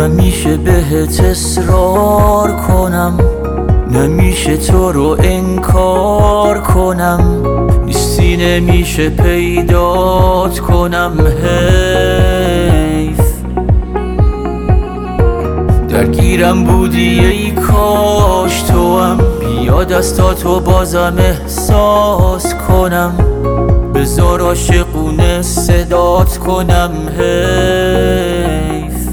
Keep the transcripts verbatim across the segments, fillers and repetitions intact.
نمیشه بهت اصرار کنم، نمیشه تو رو انکار کنم، نیستی نمیشه پیدات کنم. حیف درگیرم بودی ای کاش تو هم بیا دستاتو بازم احساس کنم، بذار عاشقونه صدات کنم. حیف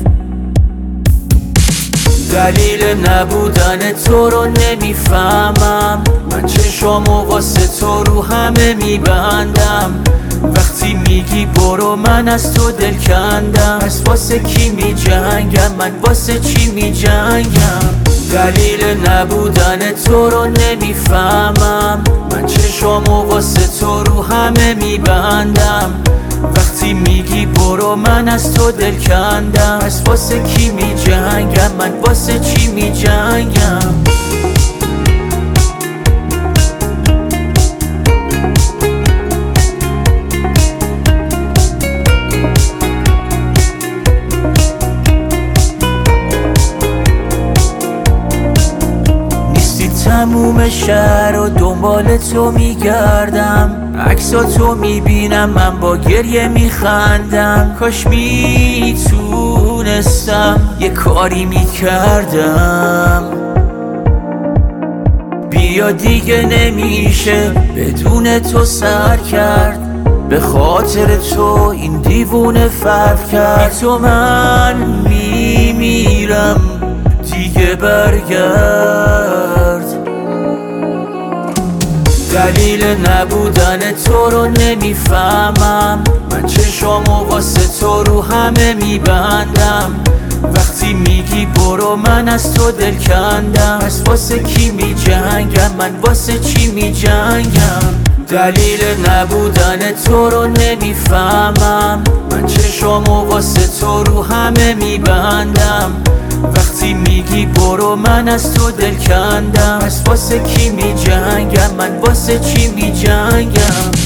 دلیل نبودن تو رو نمیفهمم، من چشامو واسه تو رو همه میبندم. وقتی میگی برو من از تو دل کندم، پس واسه کی میجنگم، من واسه چی میجنگم؟ دلیل نبودن تو رو نمیفهمم، من چشامو واسه تو رو همه میبندم. وقتی میگی برو من از تو دل کندم، پس واسه کی میجنگم، من واسه چی میجنگم؟ تموم شهر و دنبال تو میگردم، عکساتو میبینم من با گریه میخندم. کاش میتونستم یه کاری میکردم، بیا دیگه نمیشه بدون تو سر کرد، به خاطر تو این دیوونه فرق کرد. تو من میمیرم دیگه برگرد. دلیل نبودن تو رو نمیفهمم، من چشامو واسه تو رو همه میبندم. وقتی میگی برو من از تو دل کندم، پس واسه کی میجنگم، من واسه چی میجنگم؟ دلیل نبودن تو رو نمیفهمم، من چشامو واسه تو رو همه میبندم. وقتی میگی برو من از تو دل کندم، پس واسه کی میجنگم، من واسه چی میجنگم؟